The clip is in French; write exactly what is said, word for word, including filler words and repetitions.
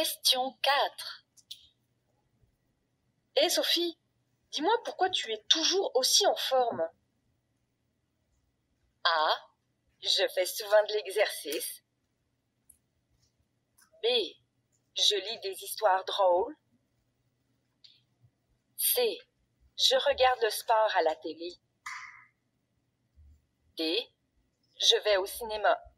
Question quatre. Hé Sophie, dis-moi pourquoi tu es toujours aussi en forme? A. Je fais souvent de l'exercice. B. Je lis des histoires drôles. C. Je regarde le sport à la télé. D. Je vais au cinéma.